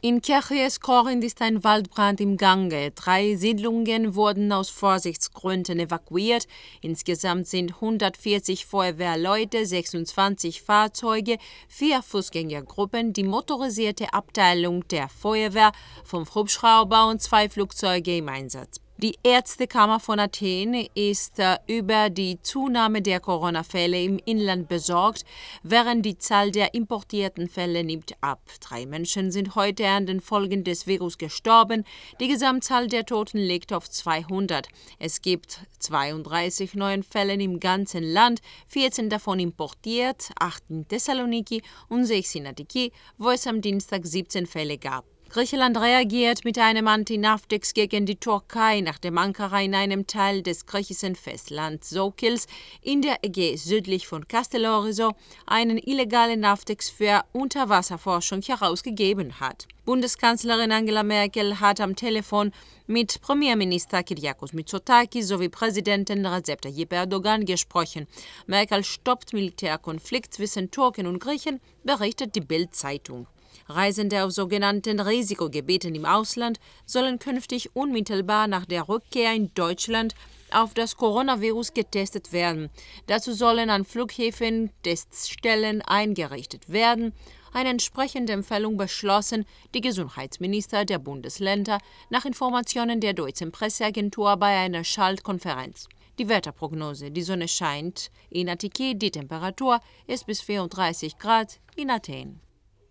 In Kirchhess-Korinth ist ein Waldbrand im Gange. 3 Siedlungen wurden aus Vorsichtsgründen evakuiert. Insgesamt sind 140 Feuerwehrleute, 26 Fahrzeuge, 4 Fußgängergruppen, die motorisierte Abteilung der Feuerwehr, 5 Hubschrauber und 2 Flugzeuge im Einsatz. Die Ärztekammer von Athen ist über die Zunahme der Corona-Fälle im Inland besorgt, während die Zahl der importierten Fälle nimmt ab. 3 Menschen sind heute an den Folgen des Virus gestorben. Die Gesamtzahl der Toten liegt auf 200. Es gibt 32 neue Fälle im ganzen Land, 14 davon importiert, 8 in Thessaloniki und 6 in Attiki, wo es am Dienstag 17 Fälle gab. Griechenland reagiert mit einem Anti-Navtex gegen die Türkei, nachdem Ankara in einem Teil des griechischen Festlands Sokils in der Ägäis südlich von Kastellorizo einen illegalen Navtex für Unterwasserforschung herausgegeben hat. Bundeskanzlerin Angela Merkel hat am Telefon mit Premierminister Kyriakos Mitsotakis sowie Präsidentin Recep Tayyip Erdogan gesprochen. Merkel stoppt Militärkonflikt zwischen Türken und Griechen, berichtet die Bild-Zeitung. Reisende auf sogenannten Risikogebieten im Ausland sollen künftig unmittelbar nach der Rückkehr in Deutschland auf das Coronavirus getestet werden. Dazu sollen an Flughäfen Teststellen eingerichtet werden. Eine entsprechende Empfehlung beschlossen die Gesundheitsminister der Bundesländer nach Informationen der Deutschen Presseagentur bei einer Schaltkonferenz. Die Wetterprognose: Die Sonne scheint in Attiki, die Temperatur ist bis 34 Grad in Athen.